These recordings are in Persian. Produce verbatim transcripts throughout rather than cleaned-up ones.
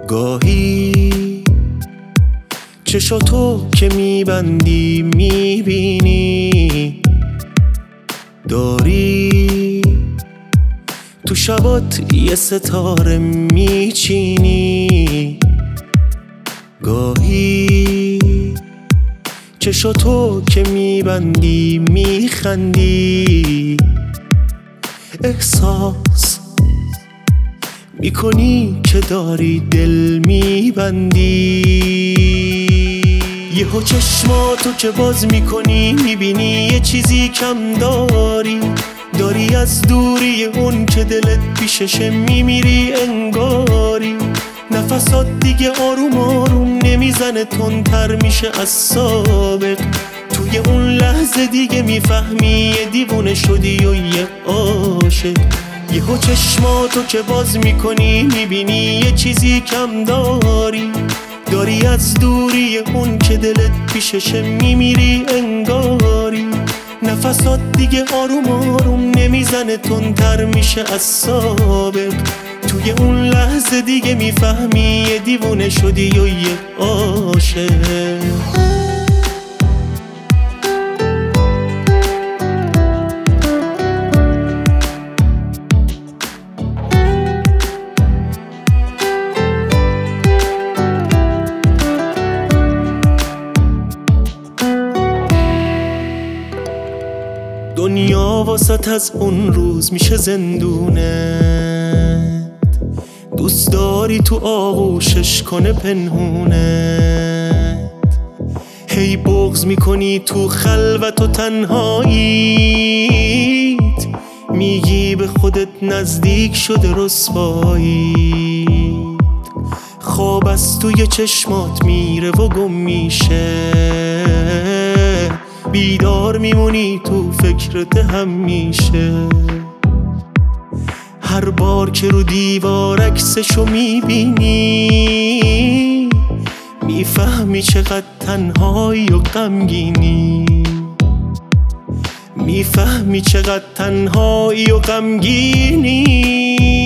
گاهی چشاتو که میبندی میبینی داری تو شبات یه ستاره میچینی. گاهی چشاتو که میبندی میخندی احساس میکنی که داری دل میبندی. یهو چشماتو که باز میکنی میبینی یه چیزی کم داری. داری از دوری اون که دلت پیششه میمیری انگاری. نفسات دیگه آروم آروم نمیزنه تندتر میشه از سابق. توی اون لحظه دیگه میفهمی یه دیوونه شدی و یه عاشق. یهو چشماتو که باز میکنی میبینی یه چیزی کم داری. داری از دوری اون که دلت پیششه میمیری انگاری. نفسات دیگه آروم آروم نمیزنه تندتر میشه از سابق. توی اون لحظه دیگه میفهمی یه دیوونه شدی و یه عاشق. دنیا واسط از اون روز میشه زندونه. دوست داری تو آغوشش کنه پنهونه. هی بغض میکنی تو خلوت و تنهاییت. میگی به خودت نزدیک شده رسواییت. خواب از توی چشمات میره و گم میشه. بیدار میمونی تو فکرت همیشه. هر بار که رو دیوار عکسشو میبینی میفهمی چقدر تنهایی و غمگینی. میفهمی چقدر تنهایی و غمگینی.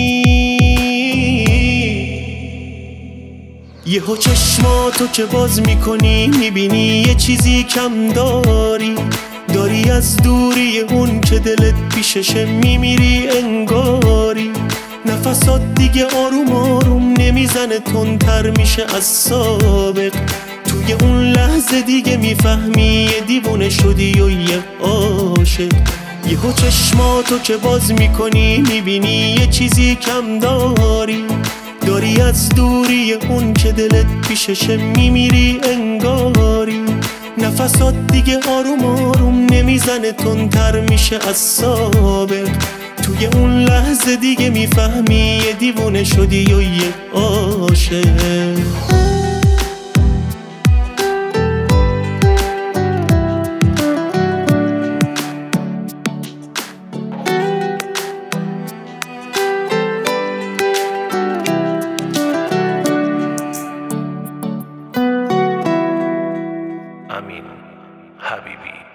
یهو چشماتو که باز میکنی میبینی یه چیزی کم داری. داری از دوری اون که دلت پیششه میمیری انگاری. نفسات دیگه آروم آروم نمیزنه تندتر میشه از سابق. توی اون لحظه دیگه میفهمی یه دیوونه شدی و یه عاشق. یهو چشماتو که باز میکنی میبینی یه چیزی کم داری. داری از دوری اون که دلت پیششه میمیری انگاری. نفسات دیگه آروم آروم نمیزنه تندتر میشه از سابق. توی اون لحظه دیگه میفهمی یه دیوونه شدی و یه عاشق. امین حبیبی.